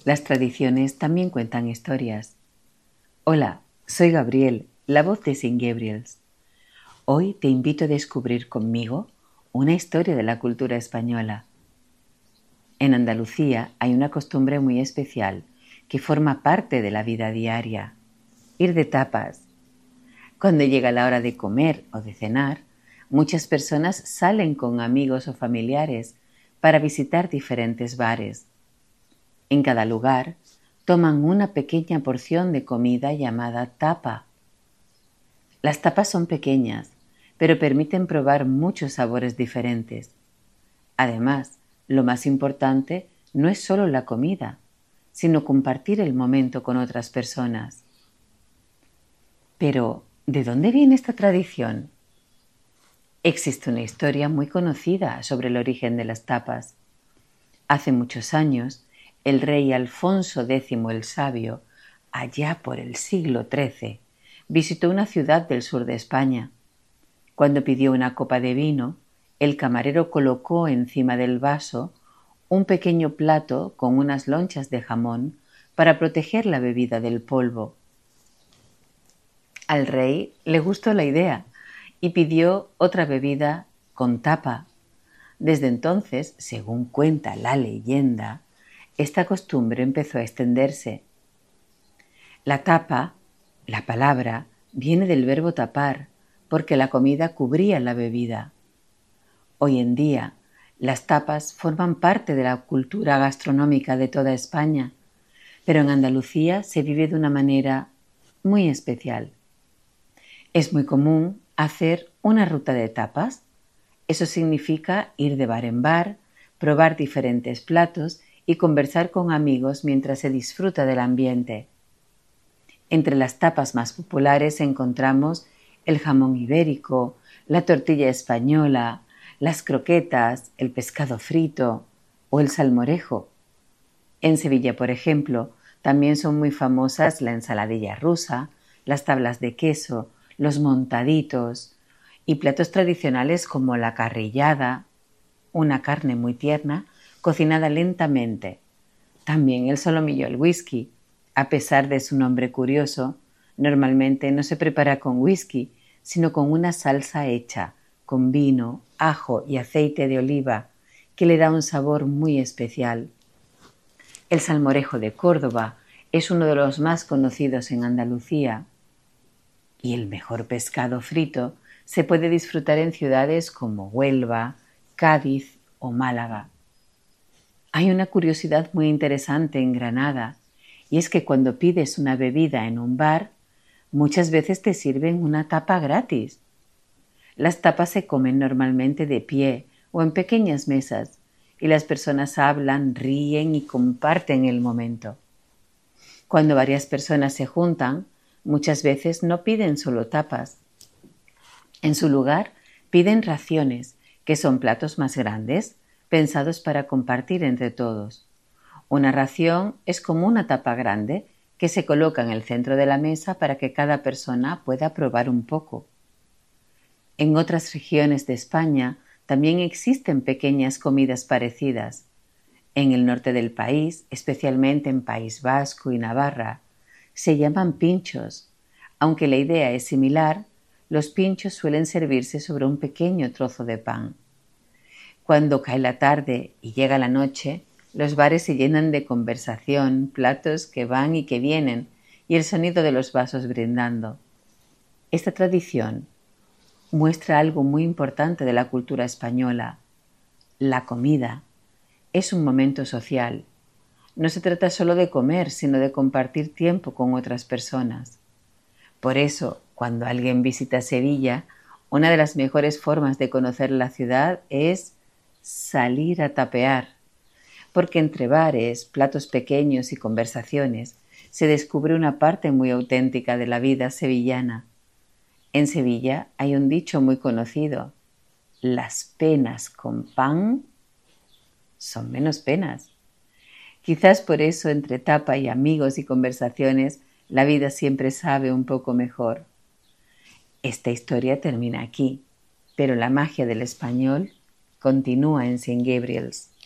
Las tradiciones también cuentan historias. Hola, soy Gabriel, la voz de St. Gabriel's. Hoy te invito a descubrir conmigo una historia de la cultura española. En Andalucía hay una costumbre muy especial que forma parte de la vida diaria: ir de tapas. Cuando llega la hora de comer o de cenar, muchas personas salen con amigos o familiares para visitar diferentes bares. En cada lugar toman una pequeña porción de comida llamada tapa. Las tapas son pequeñas, pero permiten probar muchos sabores diferentes. Además, lo más importante no es solo la comida, sino compartir el momento con otras personas. Pero, ¿de dónde viene esta tradición? Existe una historia muy conocida sobre el origen de las tapas. Hace muchos años, el rey Alfonso X el Sabio, allá por el siglo XIII, visitó una ciudad del sur de España. Cuando pidió una copa de vino, el camarero colocó encima del vaso un pequeño plato con unas lonchas de jamón para proteger la bebida del polvo. Al rey le gustó la idea y pidió otra bebida con tapa. Desde entonces, según cuenta la leyenda, esta costumbre empezó a extenderse. La tapa, la palabra, viene del verbo tapar, porque la comida cubría la bebida. Hoy en día, las tapas forman parte de la cultura gastronómica de toda España, pero en Andalucía se vive de una manera muy especial. Es muy común hacer una ruta de tapas. Eso significa ir de bar en bar, probar diferentes platos y conversar con amigos mientras se disfruta del ambiente. Entre las tapas más populares encontramos el jamón ibérico, la tortilla española, las croquetas, el pescado frito o el salmorejo. En Sevilla, por ejemplo, también son muy famosas la ensaladilla rusa, las tablas de queso, los montaditos y platos tradicionales como la carrillada, una carne muy tierna cocinada lentamente. También el solomillo al whisky. A pesar de su nombre curioso, normalmente no se prepara con whisky, sino con una salsa hecha con vino, ajo y aceite de oliva, que le da un sabor muy especial. El salmorejo de Córdoba es uno de los más conocidos en Andalucía. Y el mejor pescado frito se puede disfrutar en ciudades como Huelva, Cádiz o Málaga. Hay una curiosidad muy interesante en Granada, y es que cuando pides una bebida en un bar, muchas veces te sirven una tapa gratis. Las tapas se comen normalmente de pie o en pequeñas mesas, y las personas hablan, ríen y comparten el momento. Cuando varias personas se juntan, muchas veces no piden solo tapas. En su lugar, piden raciones, que son platos más grandes, pensados para compartir entre todos. Una ración es como una tapa grande que se coloca en el centro de la mesa para que cada persona pueda probar un poco. En otras regiones de España también existen pequeñas comidas parecidas. En el norte del país, especialmente en País Vasco y Navarra, se llaman pinchos. Aunque la idea es similar, los pinchos suelen servirse sobre un pequeño trozo de pan. Cuando cae la tarde y llega la noche, los bares se llenan de conversación, platos que van y que vienen, y el sonido de los vasos brindando. Esta tradición muestra algo muy importante de la cultura española. La comida es un momento social. No se trata solo de comer, sino de compartir tiempo con otras personas. Por eso, cuando alguien visita Sevilla, una de las mejores formas de conocer la ciudad es salir a tapear, porque entre bares, platos pequeños y conversaciones se descubre una parte muy auténtica de la vida sevillana. En Sevilla hay un dicho muy conocido: las penas con pan son menos penas. Quizás por eso entre tapa y amigos y conversaciones la vida siempre sabe un poco mejor. Esta historia termina aquí, pero la magia del español continúa en St. Gabriel's.